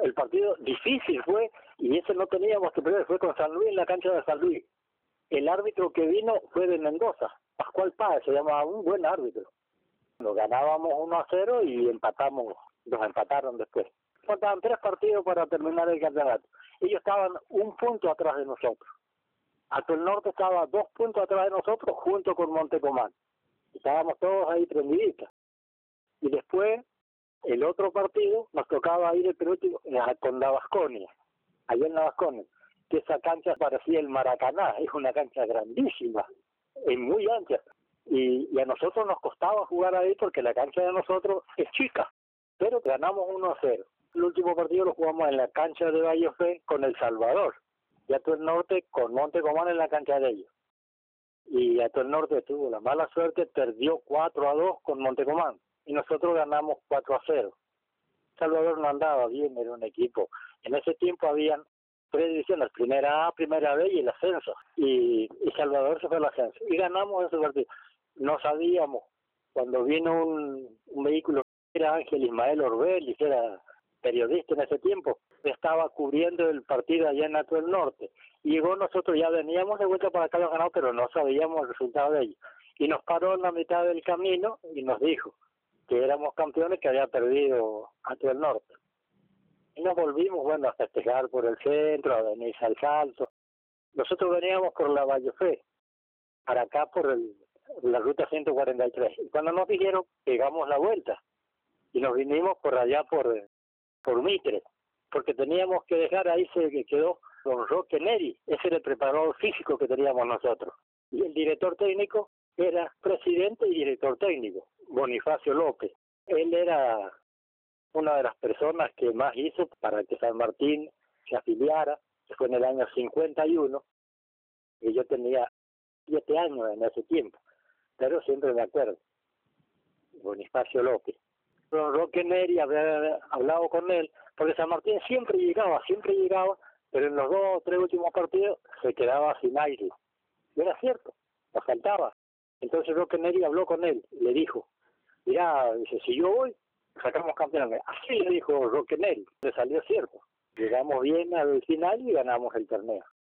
El partido difícil fue, y ese no teníamos que perder, fue con San Luis en la cancha de San Luis. El árbitro que vino fue de Mendoza, Pascual Páez, se llamaba, un buen árbitro. Nos ganábamos 1-0 y empatamos, nos empataron después. Faltaban 3 partidos para terminar el campeonato. Ellos estaban 1 punto atrás de nosotros. Atuel Norte estaba 2 puntos atrás de nosotros junto con Montecomán. Estábamos todos ahí prendiditos. Y después, el otro partido, nos tocaba ir el penúltimo con la Baskonia, allá en la Baskonia, que esa cancha parecía el Maracaná, es una cancha grandísima, es muy ancha. Y a nosotros nos costaba jugar ahí porque la cancha de nosotros es chica, pero ganamos 1-0. El último partido lo jugamos en la cancha de Vallofé con El Salvador, y Atuel Norte con Montecomán en la cancha de ellos. Y Atuel Norte tuvo la mala suerte, perdió 4-2 con Montecomán, y nosotros ganamos 4-0. Salvador no andaba bien, era un equipo. En ese tiempo habían 3 divisiones, primera A, primera B y el ascenso. Y Salvador se fue al ascenso. Y ganamos ese partido. No sabíamos, cuando vino un vehículo, era Ángel Ismael Orbel, y que era periodista en ese tiempo, estaba cubriendo el partido allá en Atuel Norte. Y llegó, nosotros ya veníamos de vuelta para acá, ganado, pero no sabíamos el resultado de ello. Y nos paró en la mitad del camino y nos dijo que éramos campeones, que había perdido Atuel Norte. Y nos volvimos, bueno, a festejar por el centro, a venir al Salto. Nosotros veníamos por la Vallofé, para acá por la ruta 143. Y cuando nos dijeron, pegamos la vuelta y nos vinimos por allá por Mitre, porque teníamos que dejar, ahí se quedó don Roque Neri, ese era el preparador físico que teníamos nosotros. Y el director técnico era presidente y director técnico, Bonifacio López. Él era una de las personas que más hizo para que San Martín se afiliara, que fue en el año 51, y yo tenía 7 años en ese tiempo, pero siempre me acuerdo, Bonifacio López. Don Roque Neri, había hablado con él, porque San Martín siempre llegaba, pero en los 2 o 3 últimos partidos se quedaba sin aire. Y era cierto, nos faltaba. Entonces Roque Neri habló con él, le dijo, mirá, dice, si yo voy, sacamos campeones. Así le dijo Roque Neri, le salió cierto. Llegamos bien al final y ganamos el torneo.